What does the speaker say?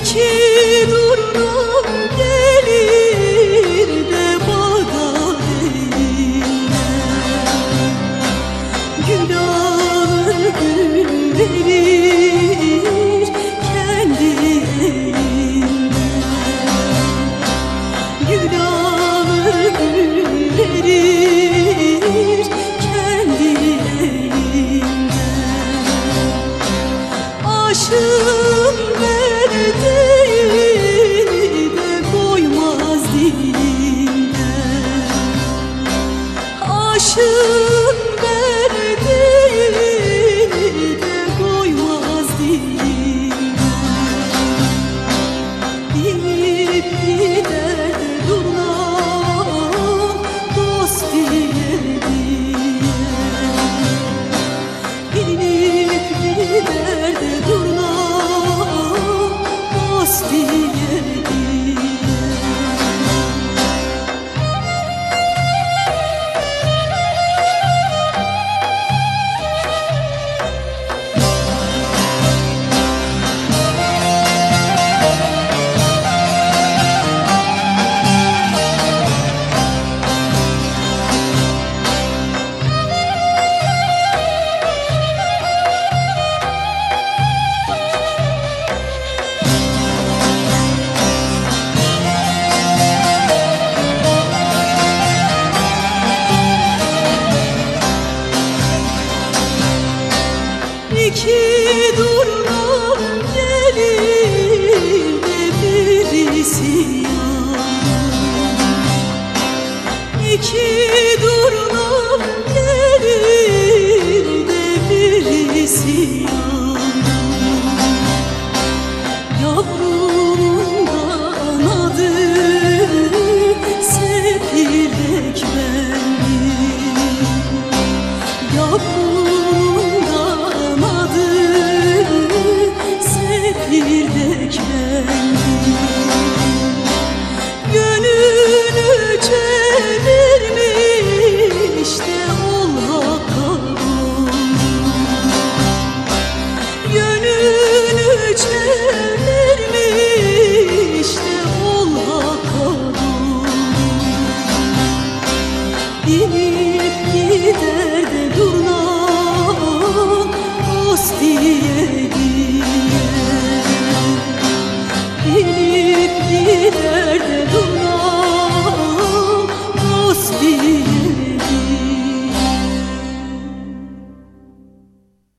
İki durna gelir de bana değiller, günahı verir kendi elinden, günahı verir kendi elinden. Aşığım değil de koymaz dilimden, aşığım değil de koymaz dilimden. Dinip gider de durmam dost diye diye, dinip gider de durmam dost diye diye. İki durna gelir de birisi yanar, İki durna gelir de birisi yanar. Yavrumun adı Sepirdek benim, yavrumun adı Sepirdek benim. Gönlünü çevirmiş de ol hakka ol, gönlünü çevirmiş de ol hakka ol. Dinip gider de durmam dost diye diye, dinip gider de durmam dost diye.